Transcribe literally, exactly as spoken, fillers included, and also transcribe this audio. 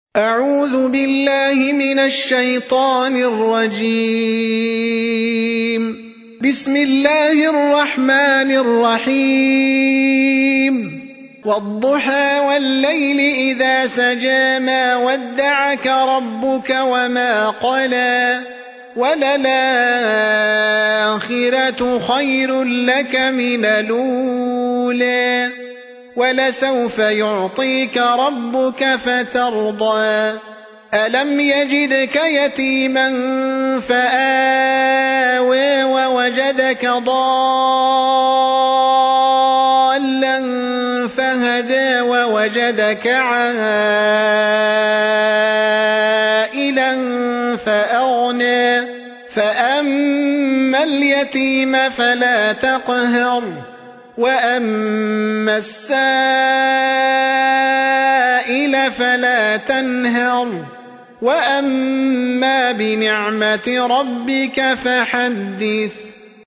أعوذ بالله من الشيطان الرجيم. بسم الله الرحمن الرحيم. والضحى والليل إذا سجى ما ودعك ربك وما قلى وللآخرة خير لك من الأولى ولسوف يعطيك ربك فترضى ألم يجدك يتيما فآوى ووجدك ضالا فهدى ووجدك عائلا فأغنى فأما اليتيم فلا تقهر وأما السائل فلا تنهر وأما بنعمة ربك فحدث.